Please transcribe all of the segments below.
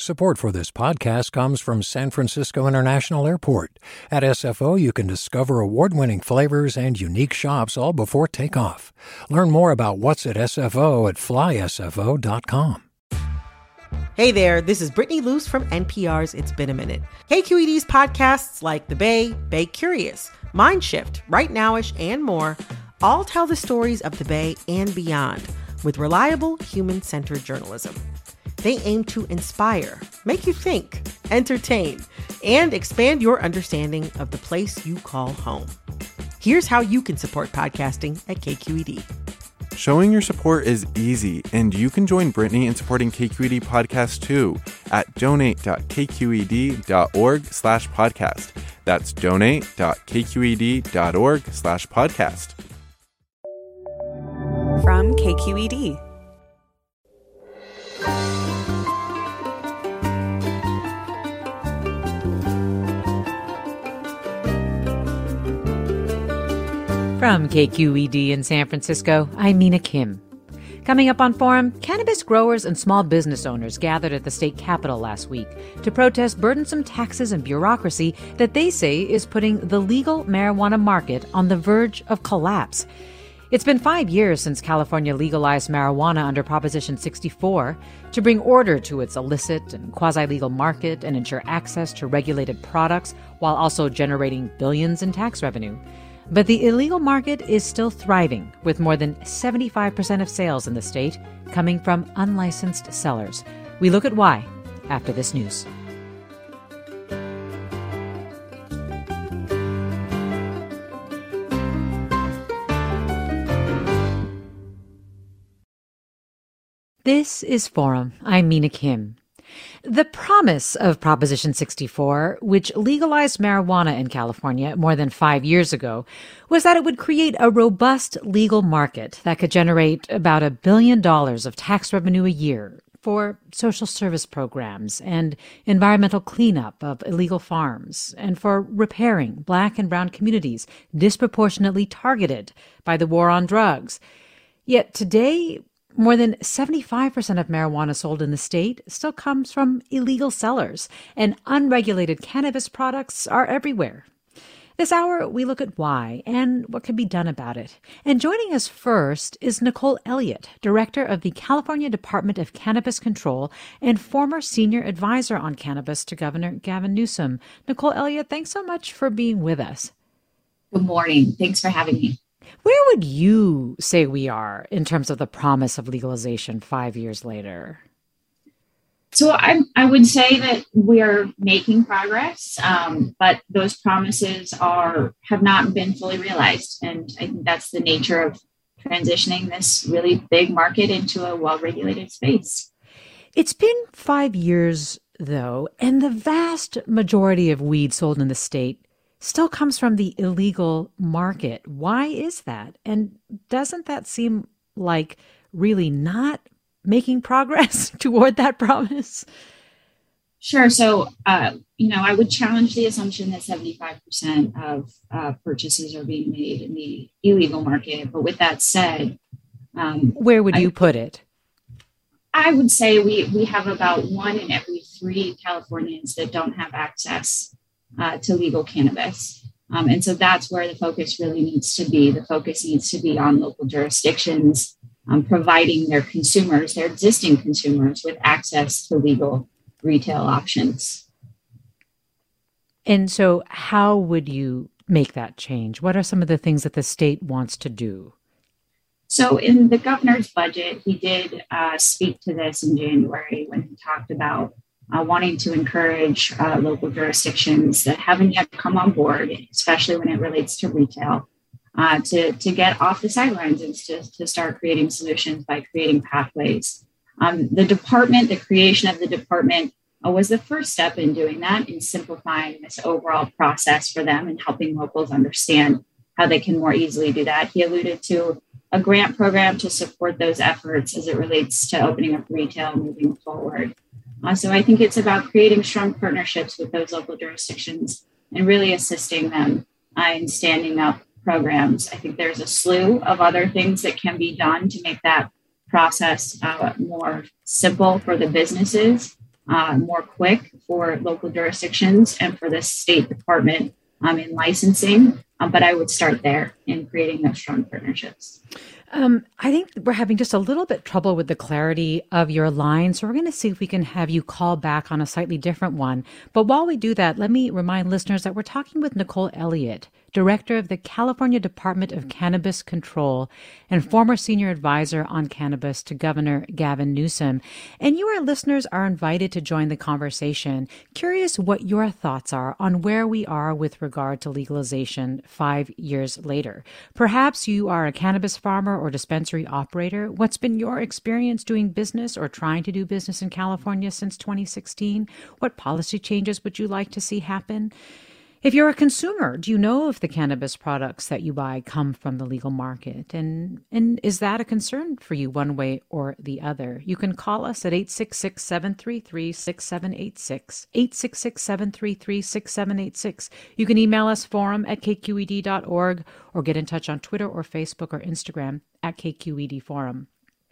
Support for this podcast comes from San Francisco International Airport. At SFO, you can discover award-winning flavors and unique shops all before takeoff. Learn more about what's at SFO at flysfo.com. Hey there, this is Brittany Luce from NPR's It's Been a Minute. KQED's podcasts like The Bay Curious, Mindshift, Right Nowish, and more all tell the stories of the Bay and beyond with reliable, human-centered journalism. They aim to inspire, make you think, entertain, and expand your understanding of the place you call home. Here's how you can support podcasting at KQED. Showing your support is easy, and you can join Brittany in supporting KQED Podcast too at donate.kqed.org/podcast. That's donate.kqed.org/podcast. From KQED. From KQED in San Francisco, I'm Mina Kim. Coming up on Forum, cannabis growers and small business owners gathered at the state capitol last week to protest burdensome taxes and bureaucracy that they say is putting the legal marijuana market on the verge of collapse. It's been 5 years since California legalized marijuana under Proposition 64 to bring order to its illicit and quasi-legal market and ensure access to regulated products while also generating billions in tax revenue. But the illegal market is still thriving, with more than 75% of sales in the state coming from unlicensed sellers. We look at why after this news. This is Forum. I'm Mina Kim. The promise of Proposition 64, which legalized marijuana in California more than 5 years ago, was that it would create a robust legal market that could generate about $1 billion of tax revenue a year for social service programs and environmental cleanup of illegal farms and for repairing Black and brown communities disproportionately targeted by the war on drugs. Yet today, more than 75% of marijuana sold in the state still comes from illegal sellers, and unregulated cannabis products are everywhere. This hour, we look at why and what can be done about it. And joining us first is Nicole Elliott, director of the California Department of Cannabis Control and former senior advisor on cannabis to Governor Gavin Newsom. Nicole Elliott, thanks so much for being with us. Good morning. Thanks for having me. Where would you say we are in terms of the promise of legalization 5 years later? So I would say that we are making progress, but those promises have not been fully realized. And I think that's the nature of transitioning this really big market into a well-regulated space. It's been 5 years, though, and the vast majority of weed sold in the state still comes from the illegal market. Why is that? And doesn't that seem like really not making progress toward that promise? Sure. So, I would challenge the assumption that 75% of purchases are being made in the illegal market. But with that said, where would you put it? I would say we have about 1 in every 3 Californians that don't have access to legal cannabis. And so that's where the focus really needs to be. The focus needs to be on local jurisdictions, providing their consumers, their existing consumers, with access to legal retail options. And so how would you make that change? What are some of the things that the state wants to do? So in the governor's budget, he did speak to this in January when he talked about wanting to encourage local jurisdictions that haven't yet come on board, especially when it relates to retail, to get off the sidelines and to start creating solutions by creating pathways. The creation of the department was the first step in doing that, in simplifying this overall process for them and helping locals understand how they can more easily do that. He alluded to a grant program to support those efforts as it relates to opening up retail moving forward. So I think it's about creating strong partnerships with those local jurisdictions and really assisting them in standing up programs. I think there's a slew of other things that can be done to make that process more simple for the businesses. more quick for local jurisdictions and for the State Department in licensing. But I would start there in creating those strong partnerships. I think we're having just a little bit trouble with the clarity of your line. So we're going to see if we can have you call back on a slightly different one. But while we do that, let me remind listeners that we're talking with Nicole Elliott, Director of the California Department of Cannabis Control and former senior advisor on cannabis to Governor Gavin Newsom. And you, our listeners, are invited to join the conversation. Curious what your thoughts are on where we are with regard to legalization 5 years later. Perhaps you are a cannabis farmer or dispensary operator. What's been your experience doing business or trying to do business in California since 2016? What policy changes would you like to see happen? If you're a consumer, do you know if the cannabis products that you buy come from the legal market? And is that a concern for you one way or the other? You can call us at 866-733-6786, 866-733-6786. You can email us forum@kqed.org or get in touch on Twitter or Facebook or Instagram at KQED Forum.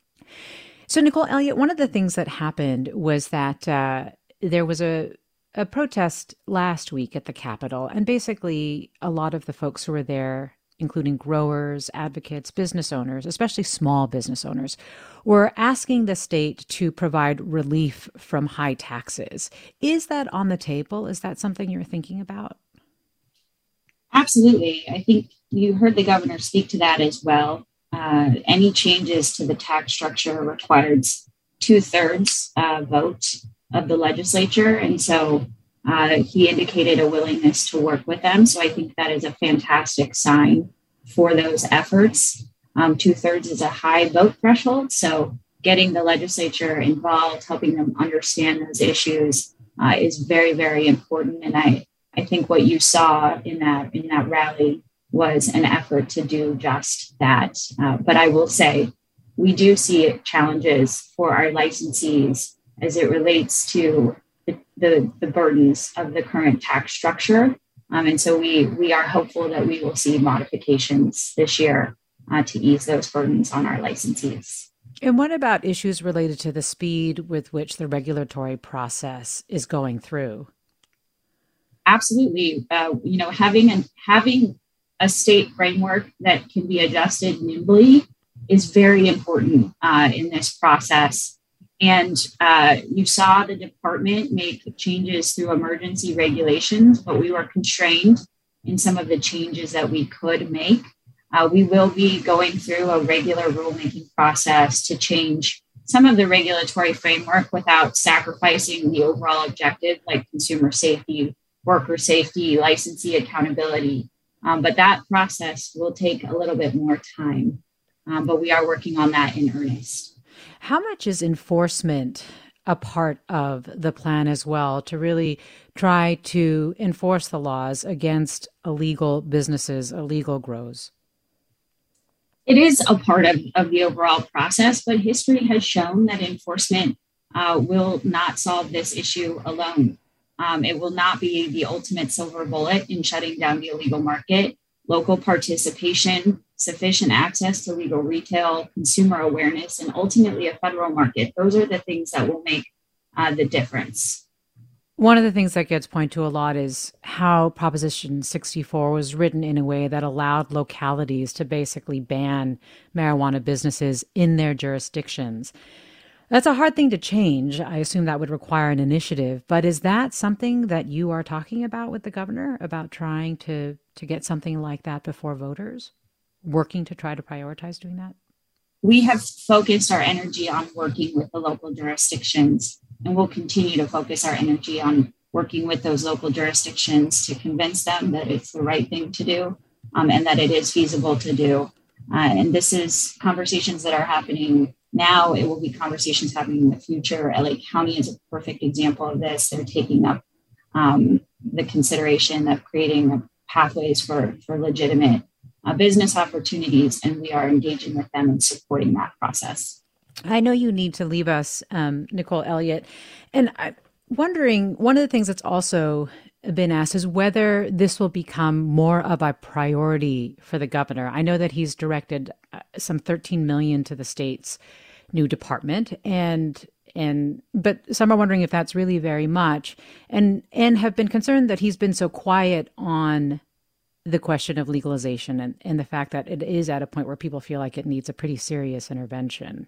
So Nicole Elliott, one of the things that happened was that there was a protest last week at the Capitol, and basically a lot of the folks who were there, including growers, advocates, business owners, especially small business owners, were asking the state to provide relief from high taxes. Is that on the table? Is that something you're thinking about? Absolutely. I think you heard the governor speak to that as well. Any changes to the tax structure requires 2/3 vote of the legislature. And so he indicated a willingness to work with them. So I think that is a fantastic sign for those efforts. 2/3 is a high vote threshold. So getting the legislature involved, helping them understand those issues is very, very important. And I think what you saw in that rally was an effort to do just that. But I will say, we do see challenges for our licensees as it relates to the burdens of the current tax structure. And so we are hopeful that we will see modifications this year to ease those burdens on our licensees. And what about issues related to the speed with which the regulatory process is going through? Absolutely. Having a state framework that can be adjusted nimbly is very important in this process. And you saw the department make changes through emergency regulations, but we were constrained in some of the changes that we could make. We will be going through a regular rulemaking process to change some of the regulatory framework without sacrificing the overall objective, like consumer safety, worker safety, licensee accountability. But that process will take a little bit more time. But we are working on that in earnest. How much is enforcement a part of the plan as well, to really try to enforce the laws against illegal businesses, illegal grows? It is a part of the overall process, but history has shown that enforcement will not solve this issue alone. It will not be the ultimate silver bullet in shutting down the illegal market. Local participation, sufficient access to legal retail, consumer awareness, and ultimately a federal market. Those are the things that will make the difference. One of the things that gets pointed to a lot is how Proposition 64 was written in a way that allowed localities to basically ban marijuana businesses in their jurisdictions. That's a hard thing to change. I assume that would require an initiative. But is that something that you are talking about with the governor, about trying to get something like that before voters, working to try to prioritize doing that? We have focused our energy on working with the local jurisdictions, and we'll continue to focus our energy on working with those local jurisdictions to convince them that it's the right thing to do and that it is feasible to do. And this is conversations that are happening now. It will be conversations happening in the future. LA County is a perfect example of this. They're taking up the consideration of creating pathways for legitimate business opportunities, and we are engaging with them and supporting that process. I know you need to leave us, Nicole Elliott, and I'm wondering, one of the things that's also been asked is whether this will become more of a priority for the governor. I know that he's directed some $13 million to the state's new department, and but some are wondering if that's really very much, and have been concerned that he's been so quiet on the question of legalization and the fact that it is at a point where people feel like it needs a pretty serious intervention.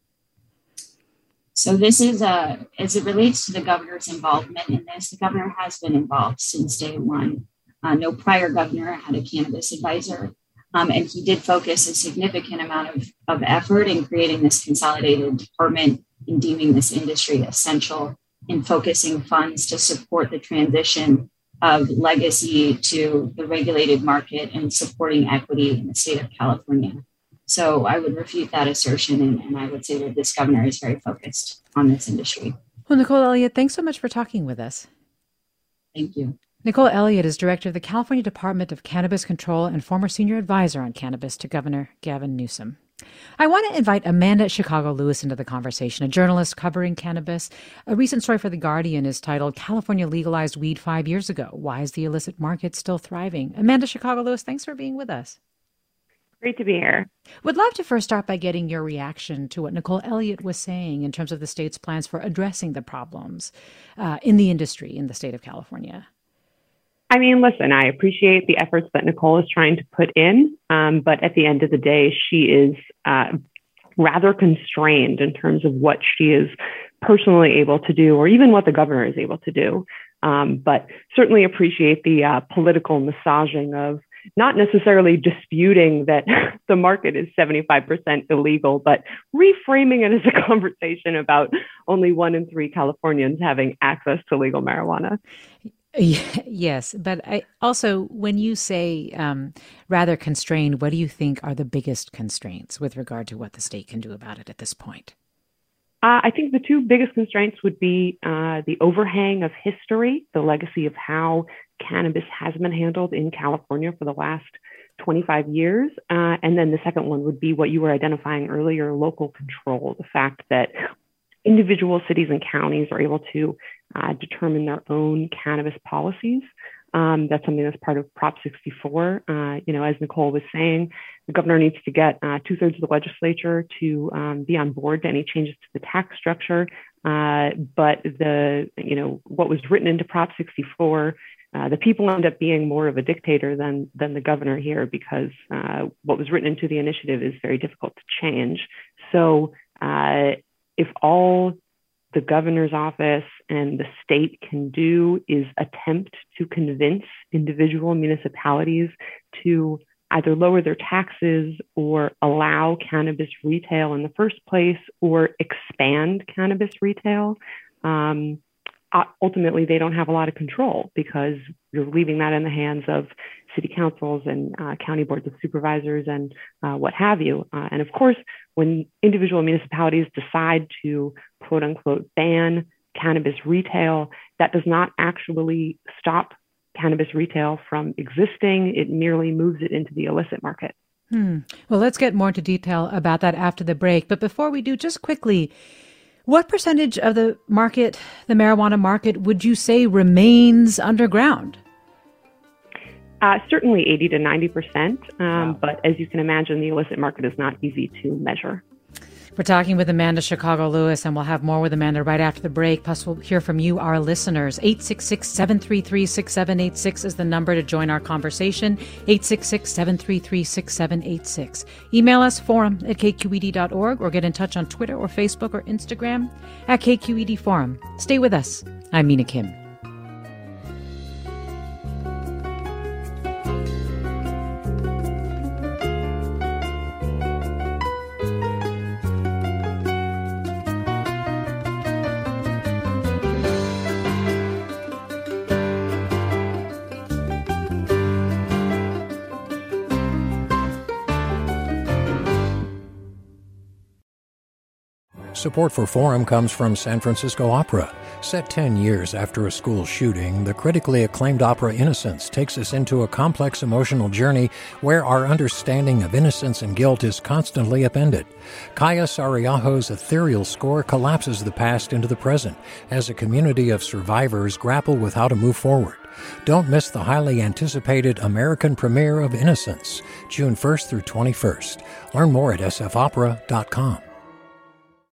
So this is as it relates to the governor's involvement in this, the governor has been involved since day one. No prior governor had a cannabis advisor, and he did focus a significant amount of effort in creating this consolidated department and deeming this industry essential in focusing funds to support the transition of legacy to the regulated market and supporting equity in the state of California. So I would refute that assertion, and I would say that this governor is very focused on this industry. Well, Nicole Elliott, thanks so much for talking with us. Thank you. Nicole Elliott is director of the California Department of Cannabis Control and former senior advisor on cannabis to Governor Gavin Newsom. I want to invite Amanda Chicago Lewis into the conversation, a journalist covering cannabis. A recent story for The Guardian is titled, "California Legalized Weed 5 Years Ago. Why is the illicit market still thriving?" Amanda Chicago Lewis, thanks for being with us. Great to be here. Would love to first start by getting your reaction to what Nicole Elliott was saying in terms of the state's plans for addressing the problems in the industry in the state of California. I mean, listen, I appreciate the efforts that Nicole is trying to put in, but at the end of the day, she is rather constrained in terms of what she is personally able to do, or even what the governor is able to do. But certainly appreciate the political massaging of not necessarily disputing that the market is 75% illegal, but reframing it as a conversation about only 1 in 3 Californians having access to legal marijuana. Yes, but I also, when you say rather constrained, what do you think are the biggest constraints with regard to what the state can do about it at this point? I think the 2 biggest constraints would be the overhang of history, the legacy of how cannabis has been handled in California for the last 25 years. And then the second one would be what you were identifying earlier, local control, the fact that individual cities and counties are able to determine their own cannabis policies. That's something that's part of Prop 64. As Nicole was saying, the governor needs to get 2/3 of the legislature to be on board to any changes to the tax structure. But what was written into Prop 64, the people end up being more of a dictator than the governor here, because what was written into the initiative is very difficult to change. So if all the governor's office and the state can do is attempt to convince individual municipalities to either lower their taxes or allow cannabis retail in the first place, or expand cannabis retail, ultimately they don't have a lot of control, because you're leaving that in the hands of city councils and county boards of supervisors and what have you. And of course, when individual municipalities decide to, quote unquote, ban cannabis retail, that does not actually stop cannabis retail from existing. It merely moves it into the illicit market. Well, let's get more into detail about that after the break. But before we do, just quickly, what percentage of the market, the marijuana market, would you say remains underground? Certainly 80 to 90%. Wow. But as you can imagine, the illicit market is not easy to measure. We're talking with Amanda Chicago Lewis, and we'll have more with Amanda right after the break. Plus, we'll hear from you, our listeners. 866-733-6786 is the number to join our conversation. 866-733-6786. Email us, forum@kqed.org, or get in touch on Twitter or Facebook or Instagram at KQED Forum. Stay with us. I'm Mina Kim. Support for Forum comes from San Francisco Opera. Set 10 years after a school shooting, the critically acclaimed opera Innocence takes us into a complex emotional journey where our understanding of innocence and guilt is constantly upended. Kaya Sariaho's ethereal score collapses the past into the present as a community of survivors grapple with how to move forward. Don't miss the highly anticipated American premiere of Innocence, June 1st through 21st. Learn more at sfopera.com.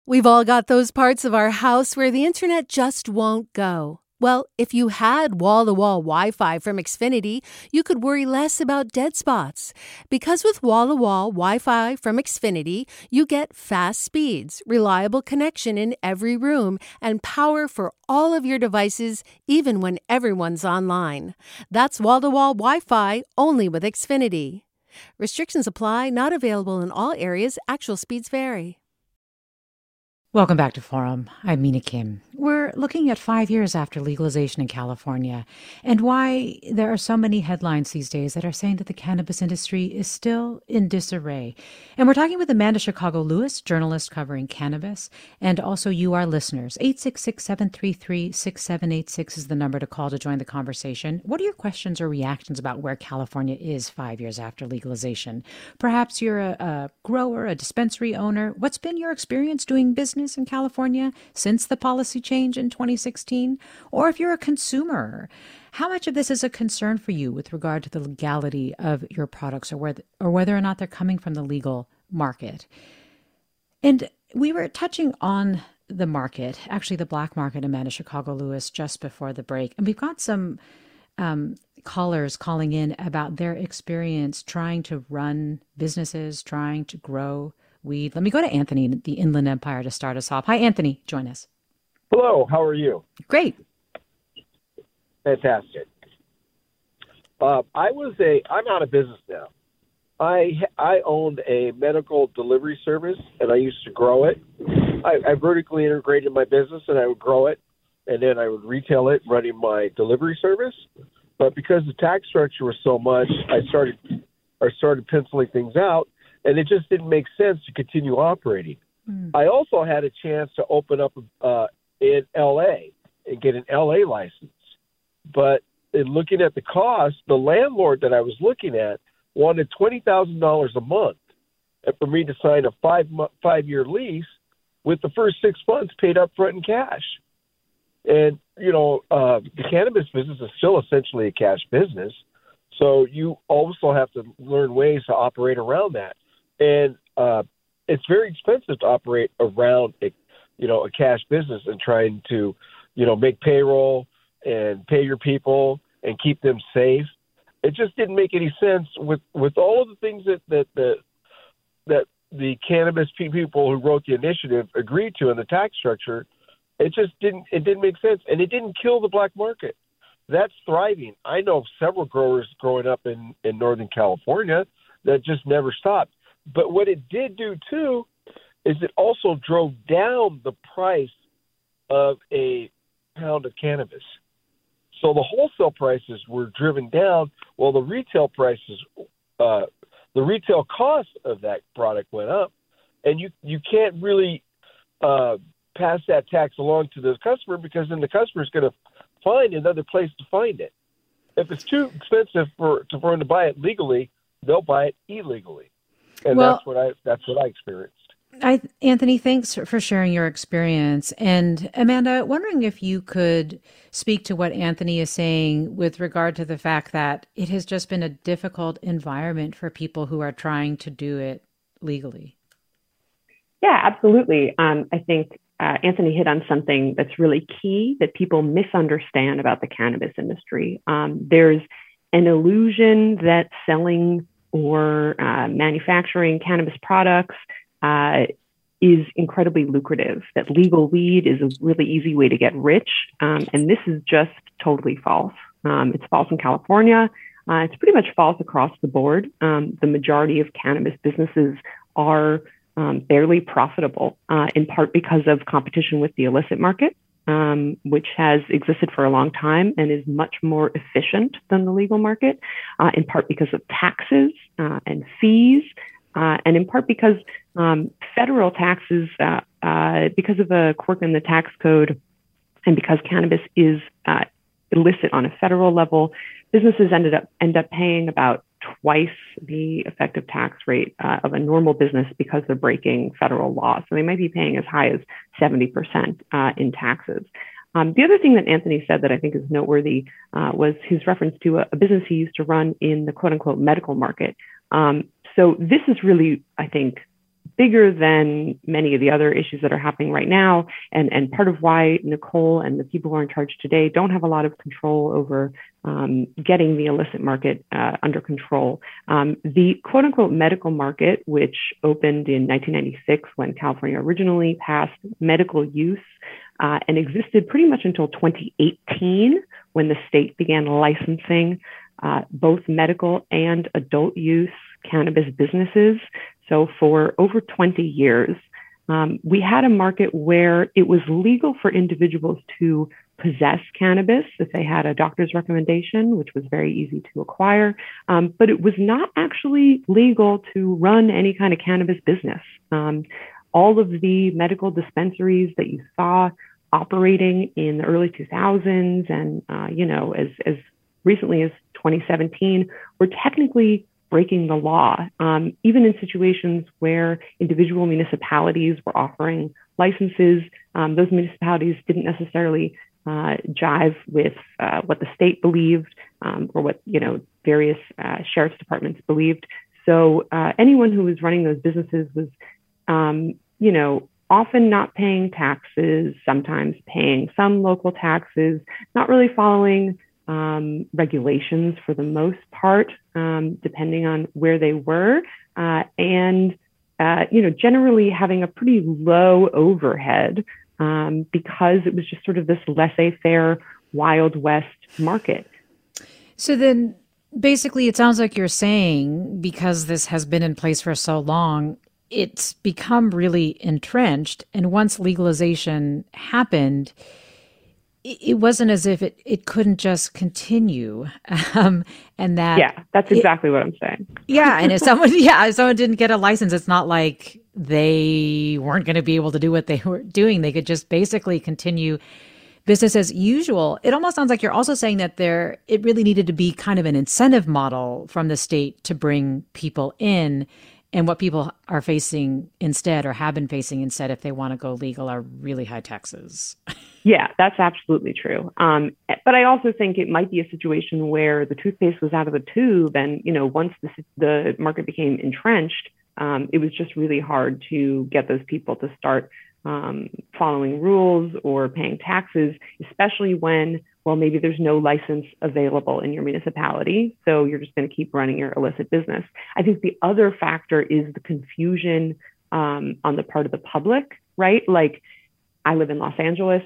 We've all got those parts of our house where the internet just won't go. Well, if you had wall-to-wall Wi-Fi from Xfinity, you could worry less about dead spots. Because with wall-to-wall Wi-Fi from Xfinity, you get fast speeds, reliable connection in every room, and power for all of your devices, even when everyone's online. That's wall-to-wall Wi-Fi only with Xfinity. Restrictions apply, not available in all areas. Actual speeds vary. Welcome back to Forum. I'm Mina Kim. We're looking at 5 years after legalization in California and why there are so many headlines these days that are saying that the cannabis industry is still in disarray. And we're talking with Amanda Chicago Lewis, journalist covering cannabis, and also you, our listeners. 866-733-6786 is the number to call to join the conversation. What are your questions or reactions about where California is 5 years after legalization? Perhaps you're a grower, a dispensary owner. What's been your experience doing business in California since the policy change in 2016? Or if you're a consumer, how much of this is a concern for you with regard to the legality of your products or whether or not they're coming from the legal market? And we were touching on the market, actually the black market, Amanda Chicago Lewis, just before the break. And we've got some callers calling in about their experience trying to run businesses, trying to grow weed. Let me go to Anthony in the Inland Empire to start us off. Hi, Anthony. Join us. Hello. How are you? Great. Fantastic. I'm out of business now. I owned a medical delivery service, and I used to grow it. I vertically integrated my business, and I would grow it, and then I would retail it, running my delivery service. But because the tax structure was so much, I started penciling things out, and it just didn't make sense to continue operating. I also had a chance to open up in L.A. and get an L.A. license. But in looking at the cost, the landlord that I was looking at wanted $20,000 a month, and for me to sign a five-year lease with the first 6 months paid up front in cash. And, the cannabis business is still essentially a cash business. So you also have to learn ways to operate around that. And it's very expensive to operate around a cash business and trying to, make payroll and pay your people and keep them safe. It just didn't make any sense with all of the things that the cannabis people who wrote the initiative agreed to in the tax structure. It didn't make sense, and it didn't kill the black market. That's thriving. I know several growers growing up in Northern California that just never stopped. But what it did do, too, is it also drove down the price of a pound of cannabis. So the wholesale prices were driven down while the retail prices, the retail cost of that product went up. And you can't really pass that tax along to the customer because then the customer is going to find another place to find it. If it's too expensive for them to buy it legally, they'll buy it illegally. And that's what I experienced. Anthony, thanks for sharing your experience. And Amanda, wondering if you could speak to what Anthony is saying with regard to the fact that it has just been a difficult environment for people who are trying to do it legally. Yeah, absolutely. I think Anthony hit on something that's really key that people misunderstand about the cannabis industry. There's an illusion that selling or manufacturing cannabis products is incredibly lucrative, that legal weed is a really easy way to get rich. And this is just totally false. It's false in California. It's pretty much false across the board. The majority of cannabis businesses are barely profitable, in part because of competition with the illicit market, which has existed for a long time and is much more efficient than the legal market, in part because of taxes and fees, and in part because federal taxes, because of a quirk in the tax code, and because cannabis is illicit on a federal level, businesses end up paying about twice the effective tax rate of a normal business because they're breaking federal law. So they might be paying as high as 70% in taxes. The other thing that Anthony said that I think is noteworthy was his reference to a business he used to run in the quote unquote medical market. So this is really, I think, bigger than many of the other issues that are happening right now. And part of why Nicole and the people who are in charge today don't have a lot of control over getting the illicit market under control. The quote unquote medical market, which opened in 1996 when California originally passed medical use and existed pretty much until 2018 when the state began licensing both medical and adult use cannabis businesses. So for over 20 years, we had a market where it was legal for individuals to possess cannabis if they had a doctor's recommendation, which was very easy to acquire. But it was not actually legal to run any kind of cannabis business. All of the medical dispensaries that you saw operating in the early 2000s and, as recently as 2017 were technically breaking the law, even in situations where individual municipalities were offering licenses. Those municipalities didn't necessarily jive with what the state believed or what various sheriff's departments believed. So anyone who was running those businesses was, often not paying taxes, sometimes paying some local taxes, not really following regulations for the most part, depending on where they were, and generally having a pretty low overhead because it was just sort of this laissez-faire Wild West market. So then basically it sounds like you're saying because this has been in place for so long, it's become really entrenched. And once legalization happened, it wasn't as if it couldn't just continue. And that. Yeah, that's exactly what I'm saying. Yeah. And if someone didn't get a license, it's not like they weren't going to be able to do what they were doing. They could just basically continue business as usual. It almost sounds like you're also saying that it really needed to be kind of an incentive model from the state to bring people in. And what people are facing instead, or have been facing instead, if they want to go legal, are really high taxes. Yeah, that's absolutely true. But I also think it might be a situation where the toothpaste was out of the tube, and once the market became entrenched, it was just really hard to get those people to start following rules or paying taxes, especially when, maybe there's no license available in your municipality. So you're just going to keep running your illicit business. I think the other factor is the confusion on the part of the public, right? Like, I live in Los Angeles,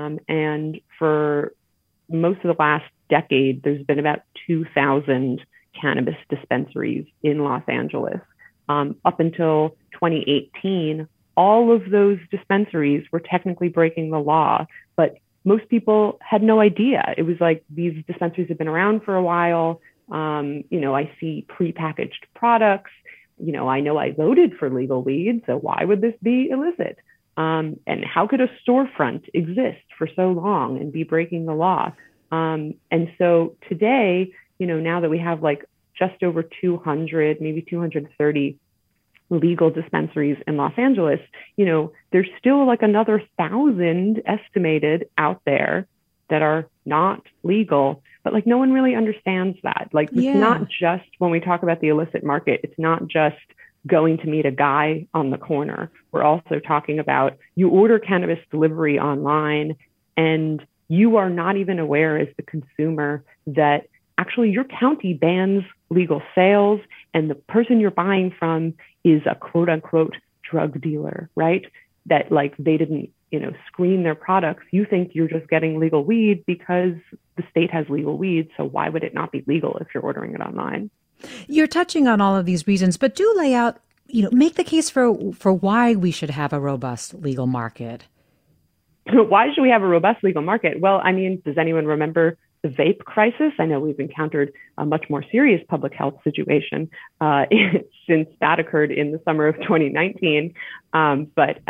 and for most of the last decade, there's been about 2,000 cannabis dispensaries in Los Angeles. Up until 2018, all of those dispensaries were technically breaking the law, but most people had no idea. It was like these dispensaries have been around for a while. I see prepackaged products. I know I voted for legal weed, so why would this be illicit? And how could a storefront exist for so long and be breaking the law? And so today, now that we have like just over 200, maybe 230 legal dispensaries in Los Angeles, there's still like another 1,000 estimated out there that are not legal, but like no one really understands that. Like, it's not just, when we talk about the illicit market, it's not just going to meet a guy on the corner. We're also talking about, you order cannabis delivery online and you are not even aware as the consumer that actually your county bans legal sales and the person you're buying from is a quote unquote drug dealer, right? That like they didn't, screen their products. You think you're just getting legal weed because the state has legal weed. So why would it not be legal if you're ordering it online? You're touching on all of these reasons, but do lay out, make the case for why we should have a robust legal market. Why should we have a robust legal market? Well, I mean, does anyone remember the vape crisis? I know we've encountered a much more serious public health situation since that occurred in the summer of 2019. But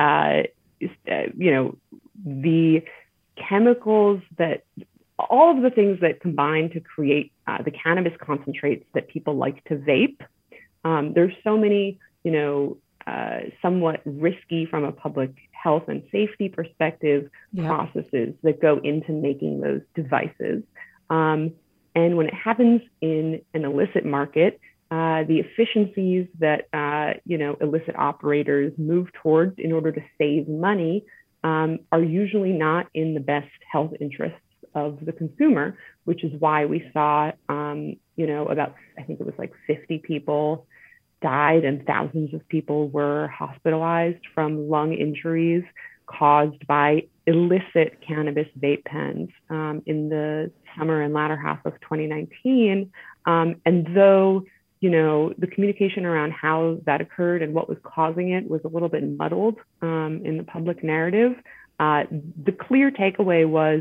the chemicals that, all of the things that combine to create the cannabis concentrates that people like to vape, there's so many, somewhat risky from a public health and safety perspective processes that go into making those devices. And when it happens in an illicit market, the efficiencies that illicit operators move towards in order to save money are usually not in the best health interests of the consumer, which is why we saw, about, I think it was like 50 people died and thousands of people were hospitalized from lung injuries caused by illicit cannabis vape pens in the summer and latter half of 2019. And though, the communication around how that occurred and what was causing it was a little bit muddled in the public narrative, the clear takeaway was,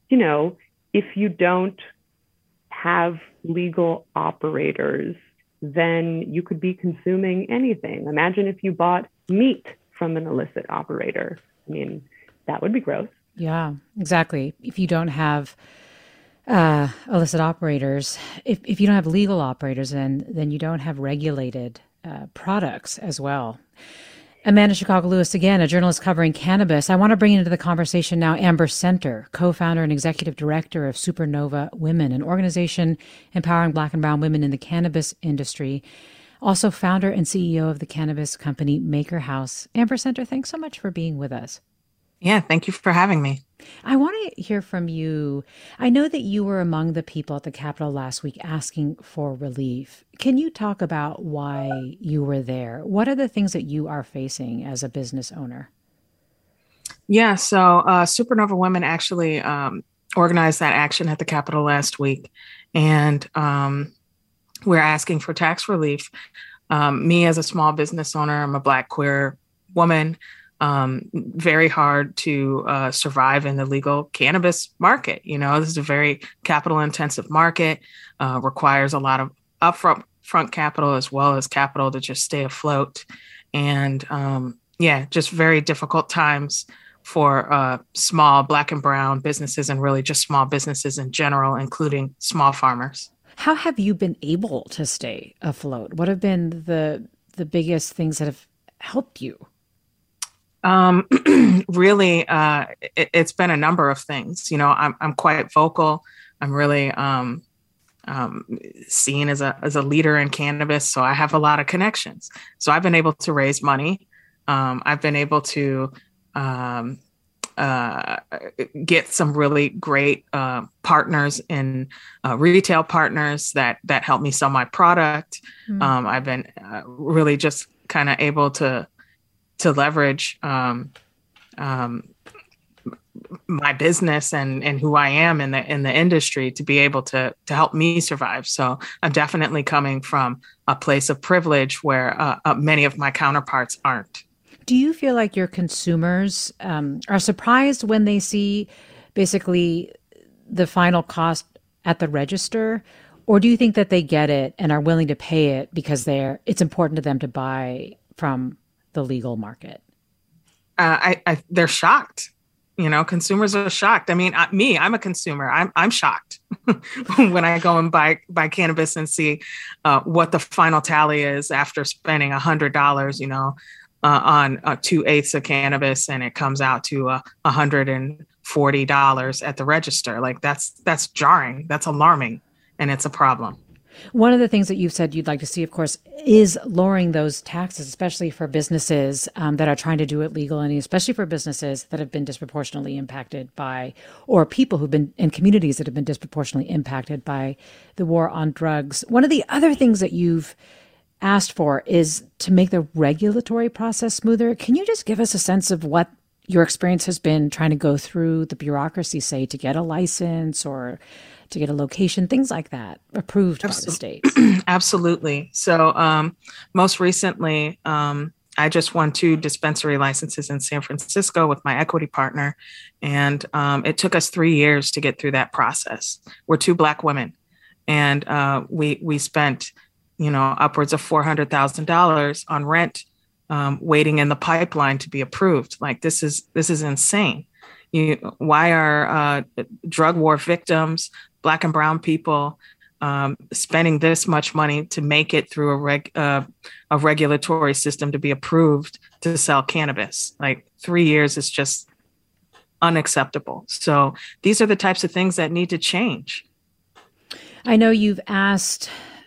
if you don't have legal operators, then you could be consuming anything. Imagine if you bought meat from an illicit operator. I mean, that would be gross. Yeah, exactly. If you don't have illicit operators, if you don't have legal operators, then you don't have regulated products as well. Amanda Chicago Lewis, again, a journalist covering cannabis. I want to bring into the conversation now Amber Senter, co-founder and executive director of Supernova Women, an organization empowering Black and brown women in the cannabis industry. Also founder and CEO of the cannabis company Maker House. Amber Senter, thanks so much for being with us. Yeah, thank you for having me. I want to hear from you. I know that you were among the people at the Capitol last week asking for relief. Can you talk about why you were there? What are the things that you are facing as a business owner? Yeah, so Supernova Women actually organized that action at the Capitol last week. And we're asking for tax relief. Me as a small business owner, I'm a Black queer woman. Very hard to survive in the legal cannabis market. This is a very capital intensive market, requires a lot of upfront capital as well as capital to just stay afloat. And just very difficult times for small Black and brown businesses and really just small businesses in general, including small farmers. How have you been able to stay afloat? What have been the biggest things that have helped you? Really, it's been a number of things. I'm quite vocal. I'm really seen as a leader in cannabis, so I have a lot of connections. So I've been able to raise money. I've been able to get some really great partners in retail partners that help me sell my product. I've been really just kind of able to leverage my business and who I am in the industry to be able to help me survive. So I'm definitely coming from a place of privilege where many of my counterparts aren't. Do you feel like your consumers are surprised when they see basically the final cost at the register? Or do you think that they get it and are willing to pay it because it's important to them to buy from the legal market? They're shocked. Consumers are shocked. I mean, I'm a consumer. I'm shocked when I go and buy cannabis and see what the final tally is after spending $100, on 2/8 of cannabis, and it comes out to $140 at the register. Like that's jarring. That's alarming, and it's a problem. One of the things that you've said you'd like to see, of course, is lowering those taxes, especially for businesses that are trying to do it legal, and especially for businesses that have been disproportionately impacted by, or people who've been in communities that have been disproportionately impacted by the war on drugs. One of the other things that you've asked for is to make the regulatory process smoother. Can you just give us a sense of what your experience has been trying to go through the bureaucracy, say, to get a license or to get a location, things like that, approved by the state? Absolutely. So most recently, I just won 2 dispensary licenses in San Francisco with my equity partner. And it took us 3 years to get through that process. We're 2 Black women. And we spent, upwards of $400,000 on rent waiting in the pipeline to be approved. Like, this is insane. Why are drug war victims, Black and brown people, spending this much money to make it through a regulatory system to be approved to sell cannabis? Like, 3 years is just unacceptable. So these are the types of things that need to change. I know you've asked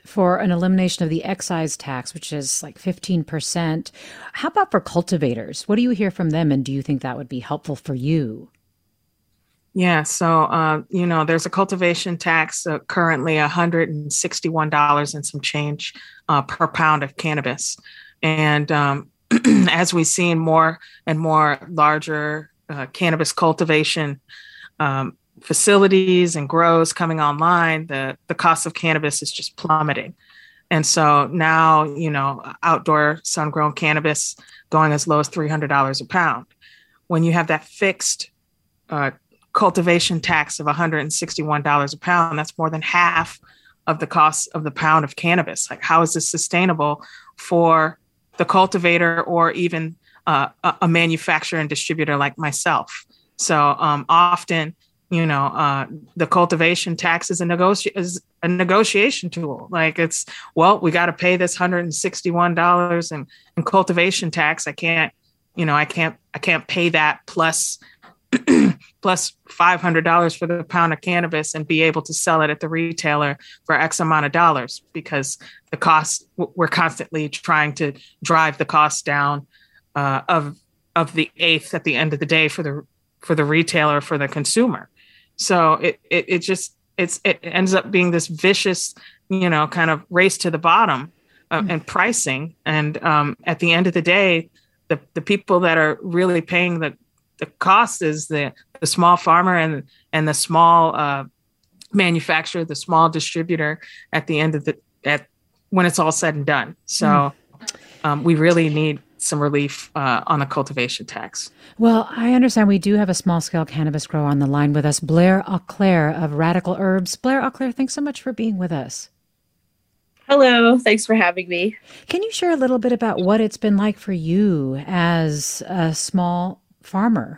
for an elimination of the excise tax, which is like 15%. How about for cultivators? What do you hear from them, and do you think that would be helpful for you? Yeah, so, there's a cultivation tax currently $161 and some change per pound of cannabis. And as we've seen more and more larger cannabis cultivation facilities and grows coming online, the cost of cannabis is just plummeting. And so now, outdoor sun-grown cannabis going as low as $300 a pound. When you have that fixed cultivation tax of $161 a pound, that's more than half of the cost of the pound of cannabis. Like, how is this sustainable for the cultivator or even a manufacturer and distributor like myself? So often, the cultivation tax is a negotiation tool. Like, it's, well, we got to pay this $161 in cultivation tax. I can't pay that plus $500 for the pound of cannabis and be able to sell it at the retailer for X amount of dollars, because the cost, we're constantly trying to drive the cost down of the eighth at the end of the day for the retailer, for the consumer. So it ends up being this vicious, kind of race to the bottom and pricing. And at the end of the day, the people that are really paying the cost is the small farmer and the small manufacturer, the small distributor at the end of when it's all said and done. So we really need some relief on the cultivation tax. Well, I understand we do have a small-scale cannabis grower on the line with us, Blair Auclair of Radical Herbs. Blair Auclair, thanks so much for being with us. Hello, thanks for having me. Can you share a little bit about what it's been like for you as a small farmer?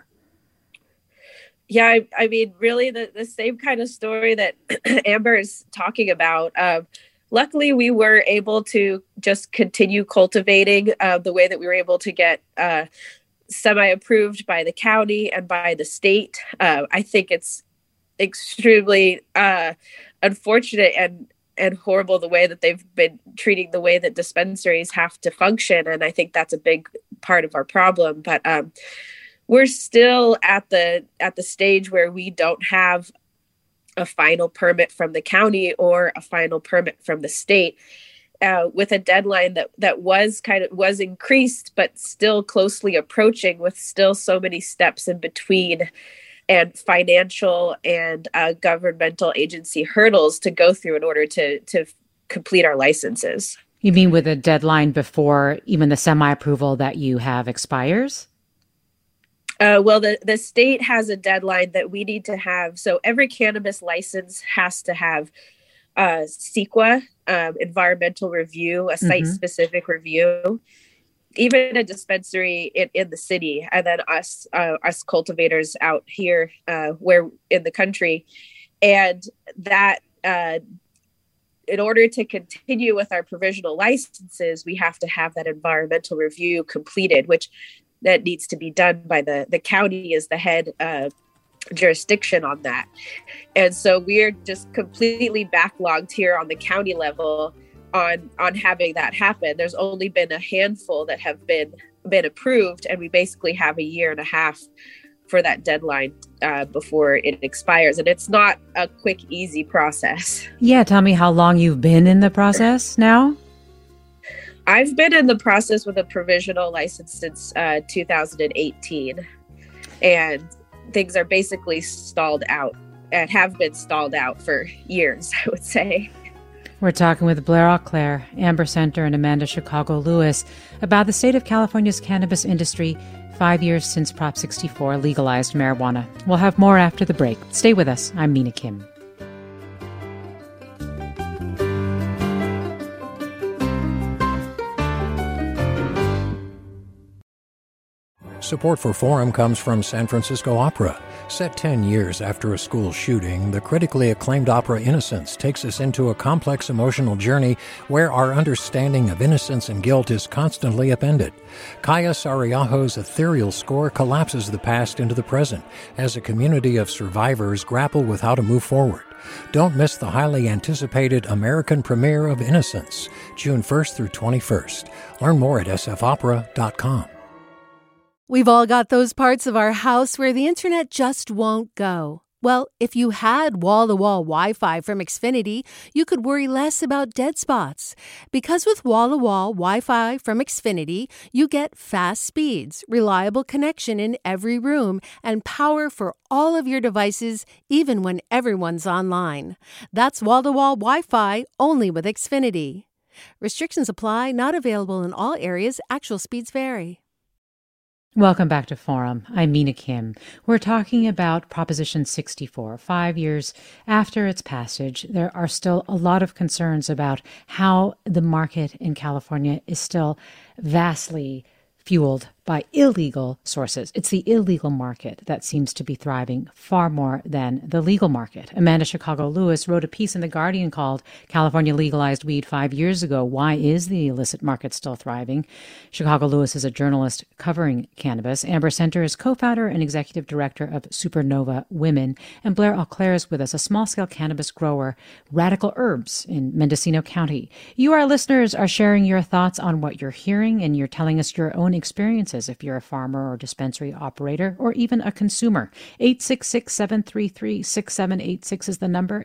Yeah, I mean, really the same kind of story that Amber is talking about. Luckily, we were able to just continue cultivating the way that we were able to get semi-approved by the county and by the state. I think it's extremely unfortunate and horrible the way that they've been treating the way that dispensaries have to function. And I think that's a big part of our problem. But we're still at the stage where we don't have a final permit from the county or a final permit from the state, with a deadline that was increased, but still closely approaching, with still so many steps in between and financial and governmental agency hurdles to go through in order to complete our licenses. You mean with a deadline before even the semi-approval that you have expires? Well, the state has a deadline that we need to have. So every cannabis license has to have CEQA, environmental review, a site-specific review, even a dispensary in the city, and then us cultivators out here where in the country. And that in order to continue with our provisional licenses, we have to have that environmental review completed, which that needs to be done by the county as the head jurisdiction on that. And so we're just completely backlogged here on the county level on having that happen. There's only been a handful that have been approved, and we basically have a year and a half for that deadline before it expires. And it's not a quick, easy process. Yeah, tell me how long you've been in the process now? I've been in the process with a provisional license since 2018, and things are basically stalled out and have been stalled out for years, I would say. We're talking with Blair Auclair, Amber Center, and Amanda Chicago Lewis about the state of California's cannabis industry 5 years since Prop 64 legalized marijuana. We'll have more after the break. Stay with us. I'm Mina Kim. Support for Forum comes from San Francisco Opera. Set 10 years after a school shooting, the critically acclaimed opera Innocence takes us into a complex emotional journey where our understanding of innocence and guilt is constantly upended. Kaya Sariaho's ethereal score collapses the past into the present as a community of survivors grapple with how to move forward. Don't miss the highly anticipated American premiere of Innocence, June 1st through 21st. Learn more at sfopera.com. We've all got those parts of our house where the internet just won't go. Well, if you had wall-to-wall Wi-Fi from Xfinity, you could worry less about dead spots. Because with wall-to-wall Wi-Fi from Xfinity, you get fast speeds, reliable connection in every room, and power for all of your devices, even when everyone's online. That's wall-to-wall Wi-Fi only with Xfinity. Restrictions apply, not available in all areas. Actual speeds vary. Welcome back to Forum. I'm Mina Kim. We're talking about Proposition 64. 5 years after its passage, there are still a lot of concerns about how the market in California is still vastly fueled by illegal sources. It's the illegal market that seems to be thriving far more than the legal market. Amanda Chicago Lewis wrote a piece in The Guardian called California Legalized Weed 5 Years Ago. Why is the illicit market still thriving? Chicago Lewis is a journalist covering cannabis. Amber Center is co-founder and executive director of Supernova Women. And Blair Auclair is with us, a small-scale cannabis grower, Radical Herbs in Mendocino County. You, our listeners, are sharing your thoughts on what you're hearing, and you're telling us your own experiences if you're a farmer or dispensary operator or even a consumer. 866-733-6786 is the number,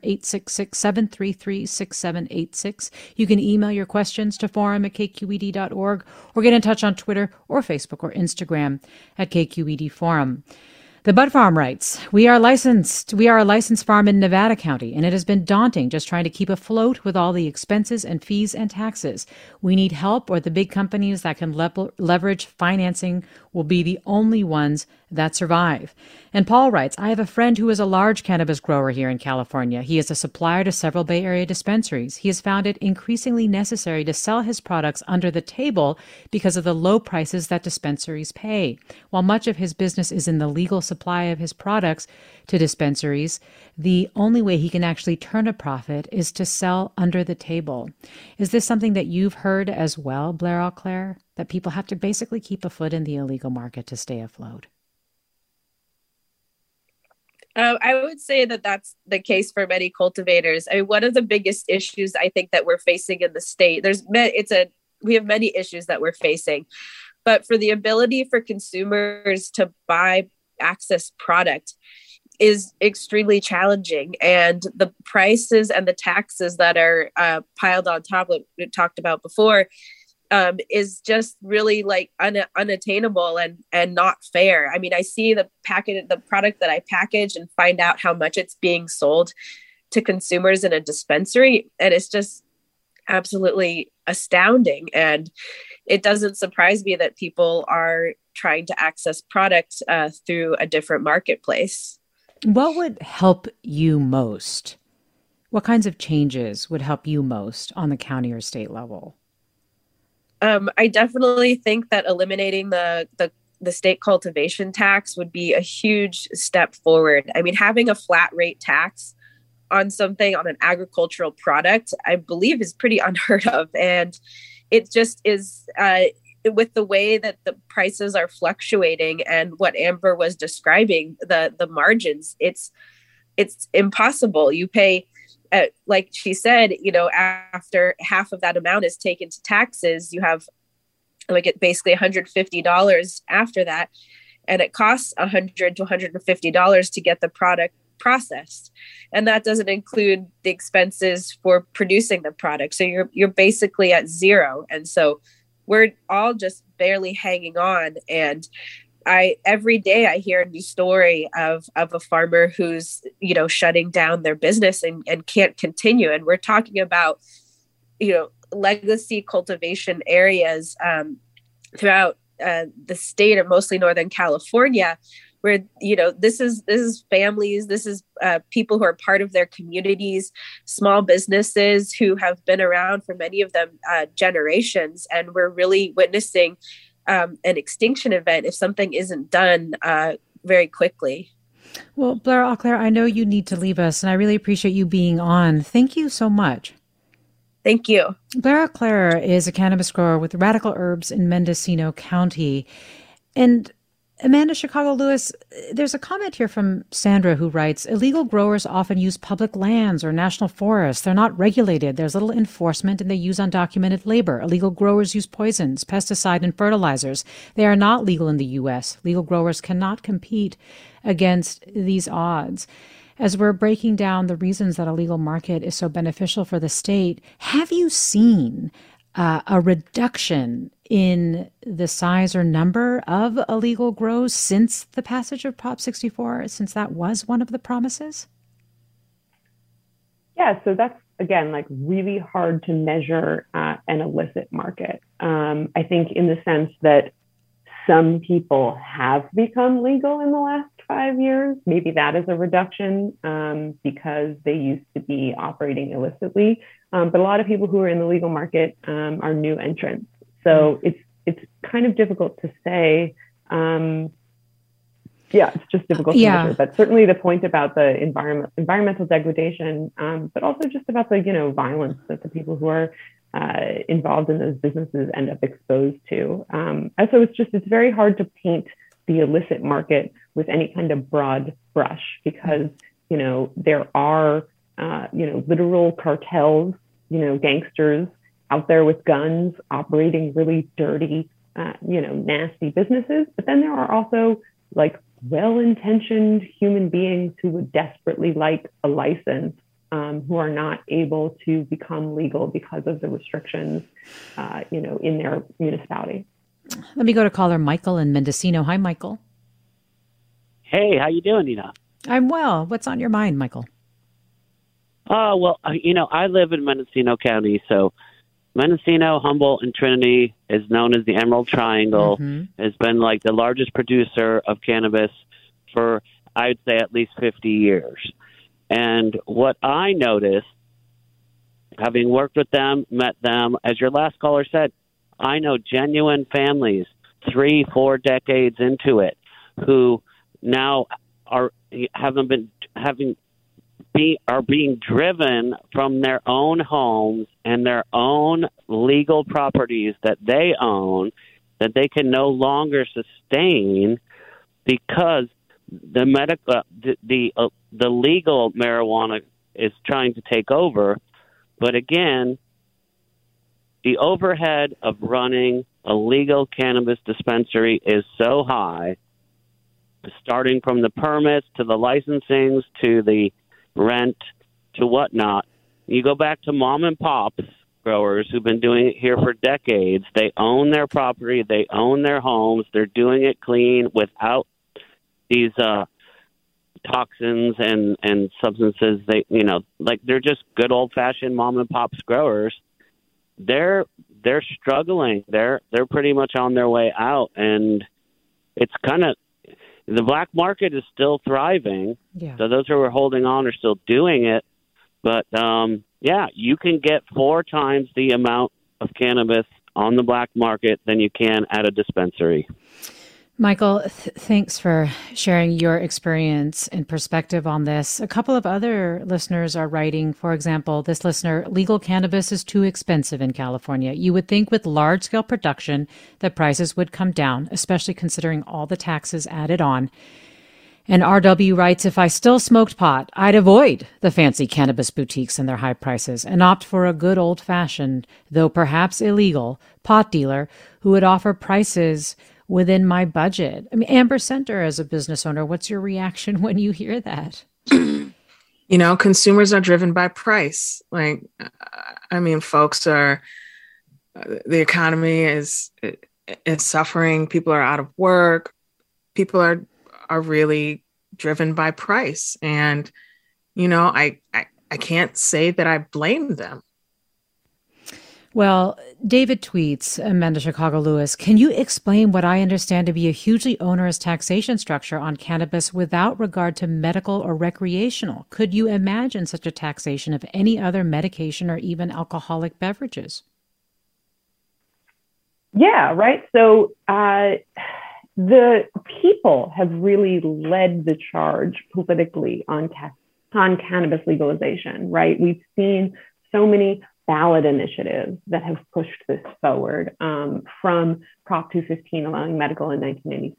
866-733-6786. You can email your questions to forum@kqed.org or get in touch on Twitter or Facebook or Instagram at KQED Forum. The Bud Farm writes, We are a licensed farm in Nevada County, and it has been daunting just trying to keep afloat with all the expenses and fees and taxes. We need help, or the big companies that can leverage financing will be the only ones that survive. And Paul writes, I have a friend who is a large cannabis grower here in California. He is a supplier to several Bay Area dispensaries. He has found it increasingly necessary to sell his products under the table because of the low prices that dispensaries pay. While much of his business is in the legal supply of his products to dispensaries, the only way he can actually turn a profit is to sell under the table. Is this something that you've heard as well, Blair Auclair, that people have to basically keep a foot in the illegal market to stay afloat? I would say that that's the case for many cultivators. I mean, one of the biggest issues I think that we're facing in the state, we have many issues that we're facing, but for the ability for consumers to buy access product is extremely challenging. And the prices and the taxes that are piled on top of we talked about before is just really like unattainable and not fair. I mean, I see the product that I package and find out how much it's being sold to consumers in a dispensary, and it's just absolutely astounding. And it doesn't surprise me that people are trying to access products through a different marketplace. What would help you most? What kinds of changes would help you most on the county or state level? I definitely think that eliminating the state cultivation tax would be a huge step forward. I mean, having a flat rate tax on an agricultural product, I believe is pretty unheard of. And it just is, with the way that the prices are fluctuating and what Amber was describing, the margins, it's impossible. You pay, like she said, after half of that amount is taken to taxes, you have basically $150 after that. And it costs $100 to $150 to get the product processed. And that doesn't include the expenses for producing the product. So you're basically at zero. And so we're all just barely hanging on. And every day I hear a new story of a farmer who's, shutting down their business and can't continue. And we're talking about, legacy cultivation areas throughout the state of mostly Northern California, where, this is families, this is people who are part of their communities, small businesses who have been around for many of them generations. And we're really witnessing an extinction event if something isn't done very quickly. Well, Blair Auclair, I know you need to leave us, and I really appreciate you being on. Thank you so much. Thank you. Blair Auclair is a cannabis grower with Radical Herbs in Mendocino County. And Amanda Chicago Lewis, there's a comment here from Sandra who writes, illegal growers often use public lands or national forests. They're not regulated. There's little enforcement and they use undocumented labor. Illegal growers use poisons, pesticide, and fertilizers. They are not legal in the U.S. Legal growers cannot compete against these odds. As we're breaking down the reasons that a legal market is so beneficial for the state, have you seen a reduction in the size or number of illegal grows since the passage of Prop 64, since that was one of the promises? Yeah, so that's, again, like really hard to measure an illicit market. I think in the sense that some people have become legal in the last 5 years. Maybe that is a reduction because they used to be operating illicitly. But a lot of people who are in the legal market are new entrants. So it's kind of difficult to say. It's just difficult to measure. But certainly the point about the environmental degradation, but also just about the violence that the people who are involved in those businesses end up exposed to. And so it's very hard to paint the illicit market with any kind of broad brush because there are literal cartels, gangsters out there with guns operating really dirty, nasty businesses. But then there are also like well-intentioned human beings who would desperately like a license, who are not able to become legal because of the restrictions, in their municipality. Let me go to caller Michael in Mendocino. Hi, Michael. Hey, how you doing, Nina? I'm well. What's on your mind, Michael? Well, I live in Mendocino County, so Mendocino, Humboldt, and Trinity is known as the Emerald Triangle. Mm-hmm. Has been like the largest producer of cannabis for, I'd say, at least 50 years. And what I noticed, having worked with them, met them, as your last caller said, I know genuine families 3-4 decades into it who now are being driven from their own homes and their own legal properties that they own that they can no longer sustain because the legal marijuana is trying to take over. But again, the overhead of running a legal cannabis dispensary is so high, starting from the permits to the licensings to the rent to whatnot. You go back to mom and pops growers who've been doing it here for decades. They own their property. They own their homes. They're doing it clean without these toxins and substances. They're just good old fashioned mom and pops growers. They're struggling. They're pretty much on their way out, and it's kind of the black market is still thriving. Yeah. So those who are holding on are still doing it, but you can get 4 times the amount of cannabis on the black market than you can at a dispensary. Michael, thanks for sharing your experience and perspective on this. A couple of other listeners are writing, for example, this listener, legal cannabis is too expensive in California. You would think with large-scale production that prices would come down, especially considering all the taxes added on. And RW writes, if I still smoked pot, I'd avoid the fancy cannabis boutiques and their high prices and opt for a good old-fashioned, though perhaps illegal, pot dealer who would offer prices within my budget. I mean, Amber Center, as a business owner, what's your reaction when you hear that? Consumers are driven by price. Folks are, the economy is suffering. People are out of work. People are really driven by price. And, I can't say that I blame them. Well, David tweets, Amanda Chicago Lewis, can you explain what I understand to be a hugely onerous taxation structure on cannabis without regard to medical or recreational? Could you imagine such a taxation of any other medication or even alcoholic beverages? Yeah, right. So the people have really led the charge politically on cannabis legalization, right? We've seen so many ballot initiatives that have pushed this forward, from Prop 215 allowing medical in 1996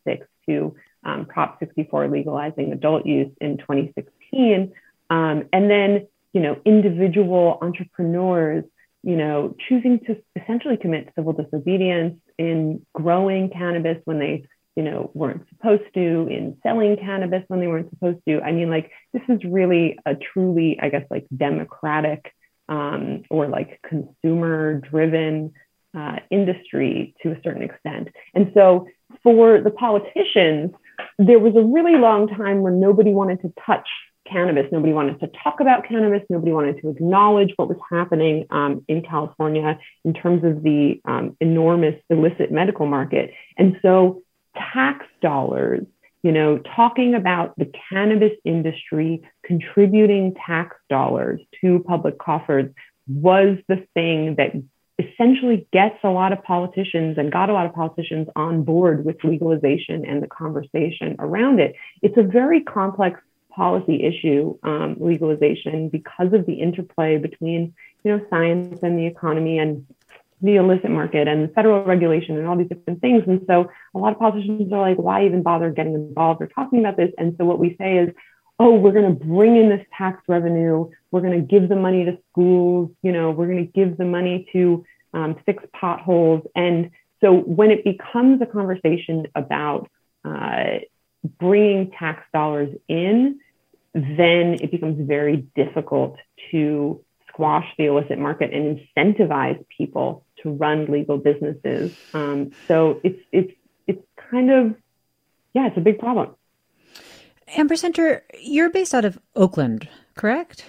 to Prop 64 legalizing adult use in 2016. And then, individual entrepreneurs, choosing to essentially commit civil disobedience in growing cannabis when they, weren't supposed to, in selling cannabis when they weren't supposed to. I mean, this is really a truly, I guess, democratic or consumer driven industry to a certain extent. And so for the politicians, there was a really long time where nobody wanted to touch cannabis. Nobody wanted to talk about cannabis. Nobody wanted to acknowledge what was happening in California in terms of the enormous illicit medical market. And so tax dollars, talking about the cannabis industry contributing tax dollars to public coffers was the thing that essentially gets a lot of politicians and got a lot of politicians on board with legalization and the conversation around it. It's a very complex policy issue, legalization, because of the interplay between, science and the economy and the illicit market and federal regulation and all these different things. And so a lot of politicians are like, why even bother getting involved or talking about this? And so what we say is, oh, we're going to bring in this tax revenue. We're going to give the money to schools. We're going to give the money to fix potholes. And so when it becomes a conversation about bringing tax dollars in, then it becomes very difficult to squash the illicit market and incentivize people to run legal businesses. So it's kind of, it's a big problem. Amber Senter, you're based out of Oakland, correct?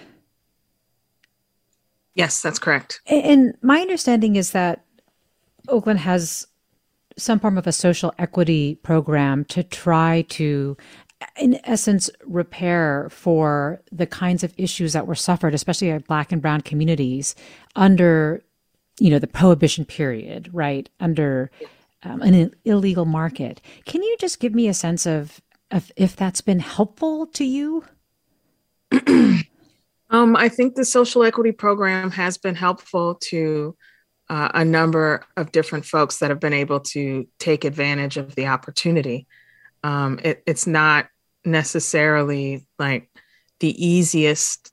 Yes, that's correct. And my understanding is that Oakland has some form of a social equity program to try to, in essence, repair for the kinds of issues that were suffered, especially by Black and Brown communities under, the Prohibition period, right? Under an illegal market. Can you just give me a sense of if that's been helpful to you? I think the social equity program has been helpful to a number of different folks that have been able to take advantage of the opportunity. It's not necessarily like the easiest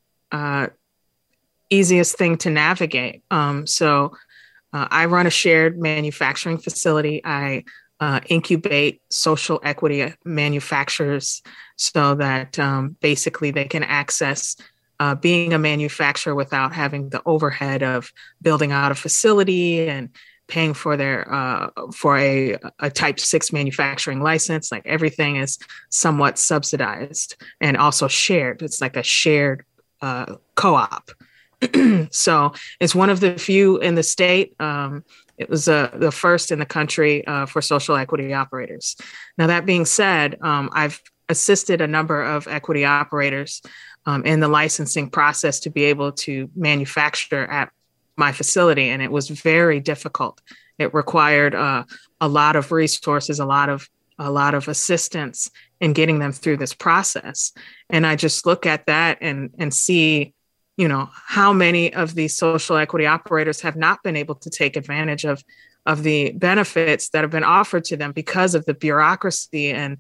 thing to navigate. So I run a shared manufacturing facility. I incubate social equity manufacturers so that basically they can access being a manufacturer without having the overhead of building out a facility and paying for their for a type 6 manufacturing license. Like everything is somewhat subsidized and also shared. It's like a shared co-op. So it's one of the few in the state. It was the first in the country for social equity operators. Now, that being said, I've assisted a number of equity operators in the licensing process to be able to manufacture at my facility. And it was very difficult. It required a lot of resources, a lot of assistance in getting them through this process. And I just look at that and see, how many of these social equity operators have not been able to take advantage of the benefits that have been offered to them because of the bureaucracy and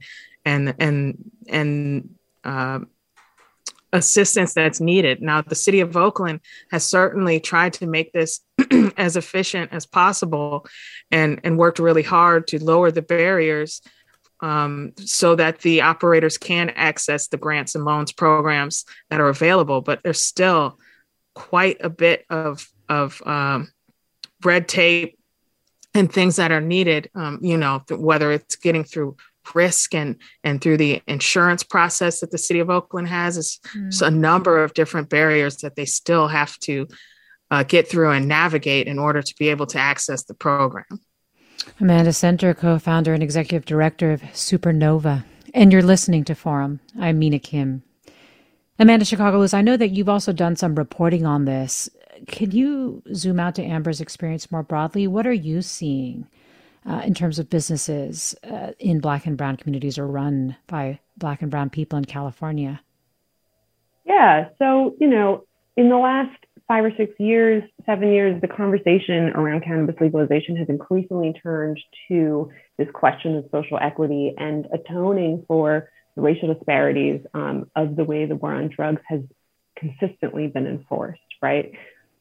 assistance that's needed. Now, the city of Oakland has certainly tried to make this as efficient as possible and worked really hard to lower the barriers so that the operators can access the grants and loans programs that are available. But there's still quite a bit of red tape and things that are needed, whether it's getting through risk and through the insurance process that the city of Oakland has. Is a number of different barriers that they still have to get through and navigate in order to be able to access the program. Amanda Senter, co-founder and executive director of Supernova. And you're listening to Forum. I'm Mina Kim. Amanda Chicagolos, I know that you've also done some reporting on this. Can you zoom out to Amber's experience more broadly? What are you seeing in terms of businesses in Black and Brown communities or run by Black and Brown people in California? Yeah. So, in the last 5 or 6 years, 7 years, the conversation around cannabis legalization has increasingly turned to this question of social equity and atoning for the racial disparities of the way the war on drugs has consistently been enforced, right?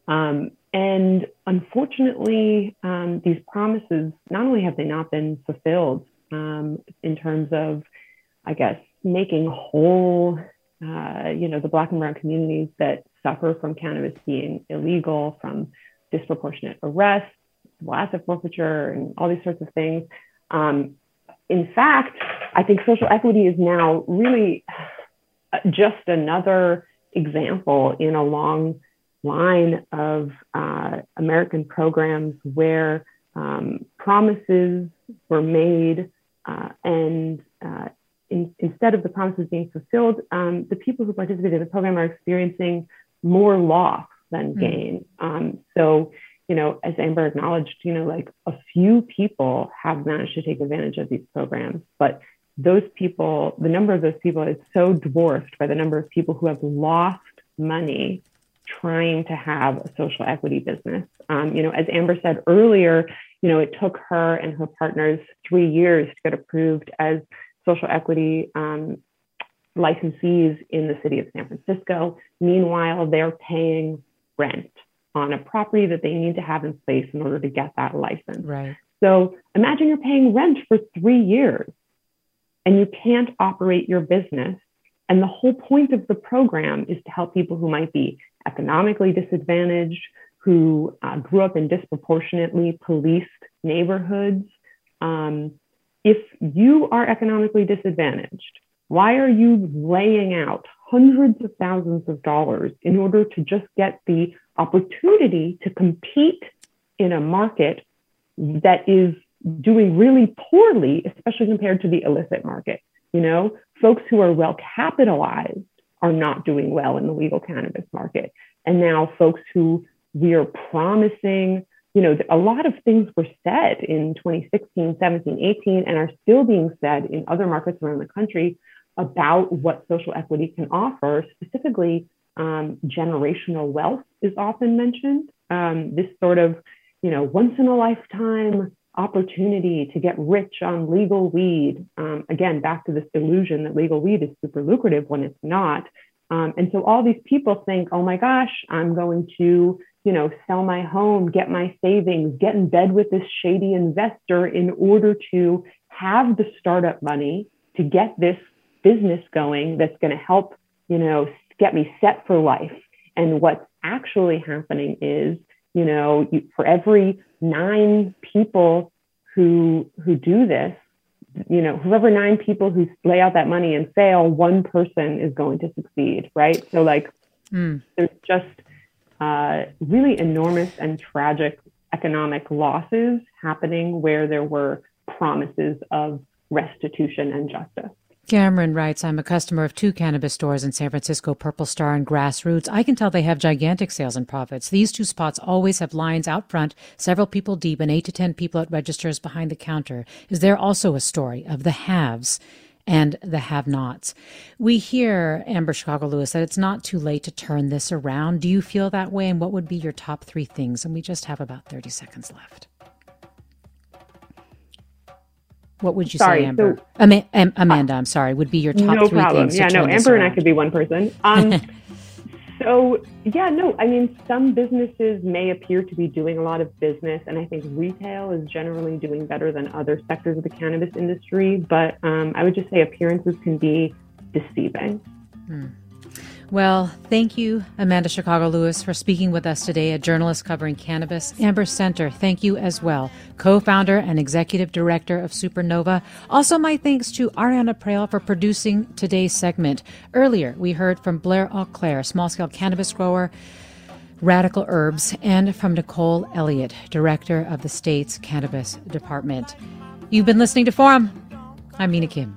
And unfortunately, these promises, not only have they not been fulfilled in terms of, I guess, making whole, the Black and brown communities that suffer from cannabis being illegal, from disproportionate arrests, asset forfeiture, and all these sorts of things. In fact, I think social equity is now really just another example in a long line of American programs where promises were made and instead of the promises being fulfilled, the people who participated in the program are experiencing more loss than gain. So, as Amber acknowledged, like a few people have managed to take advantage of these programs, but those people, the number of those people is so dwarfed by the number of people who have lost money trying to have a social equity business. As Amber said earlier, it took her and her partners 3 years to get approved as social equity licensees in the city of San Francisco. Meanwhile, they're paying rent on a property that they need to have in place in order to get that license. Right. So imagine you're paying rent for 3 years and you can't operate your business. And the whole point of the program is to help people who might be economically disadvantaged, who grew up in disproportionately policed neighborhoods. If you are economically disadvantaged, why are you laying out hundreds of thousands of dollars in order to just get the opportunity to compete in a market that is doing really poorly, especially compared to the illicit market? Folks who are well capitalized are not doing well in the legal cannabis market. And now folks who we are promising, a lot of things were said in 2016, 17, 18, and are still being said in other markets around the country about what social equity can offer. Specifically, generational wealth is often mentioned. This sort of, once in a lifetime opportunity to get rich on legal weed. Again, back to this illusion that legal weed is super lucrative when it's not. And so all these people think, oh my gosh, I'm going to, sell my home, get my savings, get in bed with this shady investor in order to have the startup money to get this business going that's going to help, get me set for life. And what's actually happening is, for every 9 people who do this, whoever 9 people who lay out that money and fail, 1 person is going to succeed, right? So there's just really enormous and tragic economic losses happening where there were promises of restitution and justice. Cameron writes, I'm a customer of 2 cannabis stores in San Francisco, Purple Star and Grassroots. I can tell they have gigantic sales and profits. These 2 spots always have lines out front, several people deep, and 8 to 10 people at registers behind the counter. Is there also a story of the haves and the have-nots? We hear, Amber Chicago Lewis, that it's not too late to turn this around. Do you feel that way? And what would be your top 3 things? And we just have about 30 seconds left. What would you say, Amber? So, Amanda, I'm sorry, would be your top 3 problem. things? Yeah, no, Amber and I could be one person. Some businesses may appear to be doing a lot of business, and I think retail is generally doing better than other sectors of the cannabis industry. But I would just say appearances can be deceiving. Well, thank you, Amanda Chicago Lewis, for speaking with us today, a journalist covering cannabis. Amber Senter, thank you as well, co-founder and executive director of Supernova. Also, my thanks to Ariana Prale for producing today's segment. Earlier, we heard from Blair Auclair, small-scale cannabis grower, Radical Herbs, and from Nicole Elliott, director of the state's cannabis department. You've been listening to Forum. I'm Mina Kim.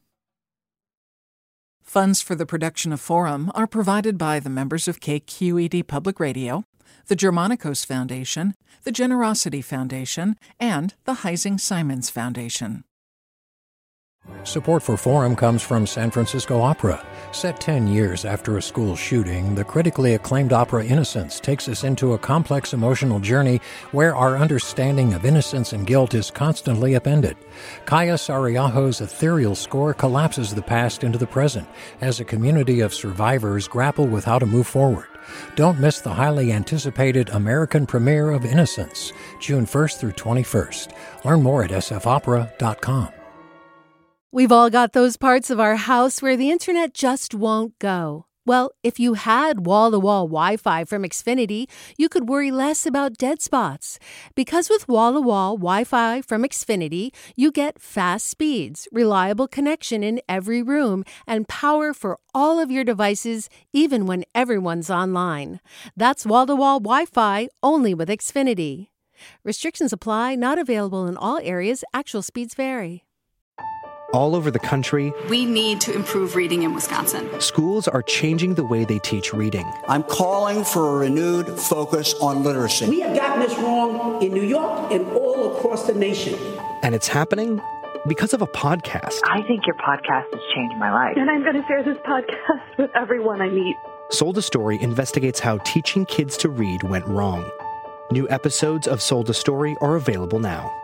Funds for the production of Forum are provided by the members of KQED Public Radio, the Germanicos Foundation, the Generosity Foundation, and the Heising Simons Foundation. Support for Forum comes from San Francisco Opera. Set 10 years after a school shooting, the critically acclaimed opera Innocence takes us into a complex emotional journey where our understanding of innocence and guilt is constantly upended. Kaya Sariaho's ethereal score collapses the past into the present as a community of survivors grapple with how to move forward. Don't miss the highly anticipated American premiere of Innocence, June 1st through 21st. Learn more at sfopera.com. We've all got those parts of our house where the internet just won't go. Well, if you had wall-to-wall Wi-Fi from Xfinity, you could worry less about dead spots. Because with wall-to-wall Wi-Fi from Xfinity, you get fast speeds, reliable connection in every room, and power for all of your devices, even when everyone's online. That's wall-to-wall Wi-Fi only with Xfinity. Restrictions apply, not available in all areas. Actual speeds vary. All over the country, we need to improve reading in Wisconsin. Schools are changing the way they teach reading. I'm calling for a renewed focus on literacy. We have gotten this wrong in New York and all across the nation. And it's happening because of a podcast. I think your podcast has changed my life. And I'm going to share this podcast with everyone I meet. Sold a Story investigates how teaching kids to read went wrong. New episodes of Sold a Story are available now.